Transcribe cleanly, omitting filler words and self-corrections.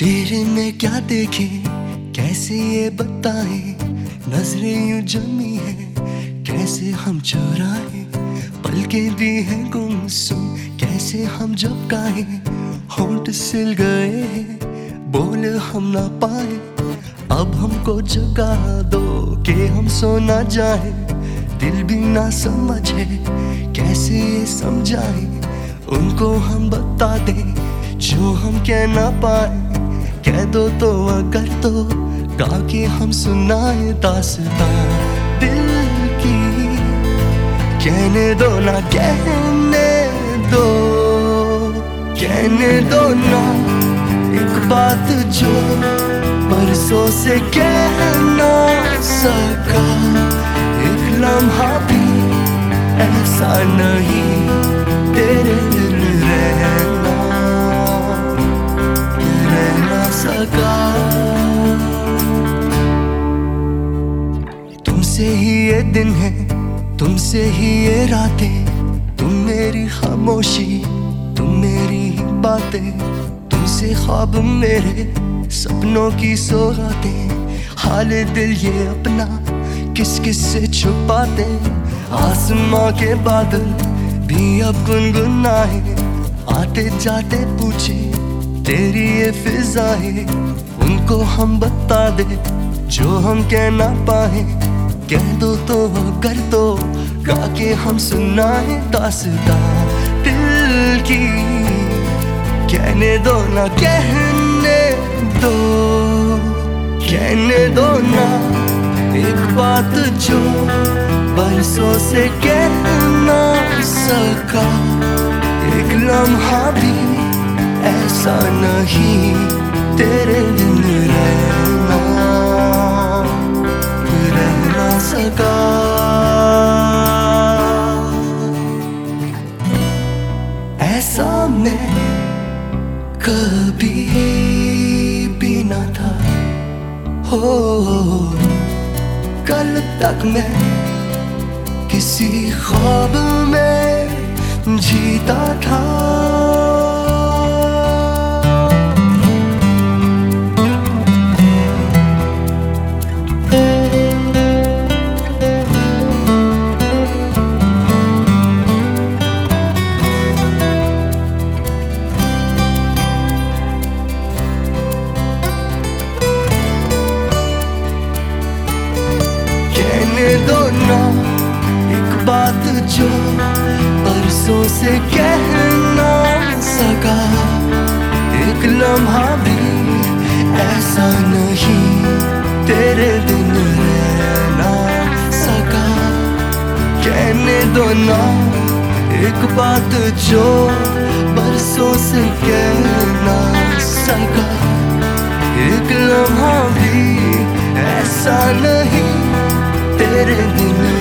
चेहरे में क्या देखे कैसे ये बताए, नजरें यूं जमी है कैसे हम चुराए, पलकें भी है गुमसुम कैसे हम झपकाए, होंठ सिल गए हैं बोल हम ना पाए, अब हमको जगा दो कि हम सो ना जाए, दिल भी ना समझे कैसे ये समझाए, उनको हम बता दे जो हम कह ना पाए, कह दो तो अगर तो गा के हम सुनाए दास्तां दिल की, कहने दो ना कहने दो, कहने दो ना एक बात जो बरसों से कह ना सका, एक लम्हा भी ऐसा नहीं तेरे दिल रहना सका। तुमसे ही ये दिन है तुमसे ही ये रातें, तुम मेरी खामोशी तुम मेरी ही बातें, तुमसे ख्वाब मेरे सपनों की सौगातें, हाल दिल ये अपना किस किस से छुपाते, आसमां के बादल भी अब गुनगुनाए, आते जाते पूछे तेरी ये फिजाएं, उनको हम बता दे जो हम कह ना पाए, कह दो तो कर दो गा के हम सुनाए दास्तां दिल की, कहने दो ना कहने दो, कहने दो ना एक बात जो बरसों से कह ना सका, एक लम्हा भी ऐसा नहीं तेरे बिन रहना सका। ऐसा मैं कभी भी न था हो, कल तक मैं किसी ख्वाब में जीता था, दो ना एक बात जो बरसों से कह ना सका, एक लम्हा भी ऐसा नहीं तेरे बिन रहना सका, कहने दो ना एक बात जो बरसों से कह ना सका, एक लम्हा भी ऐसा नहीं तेरे बिन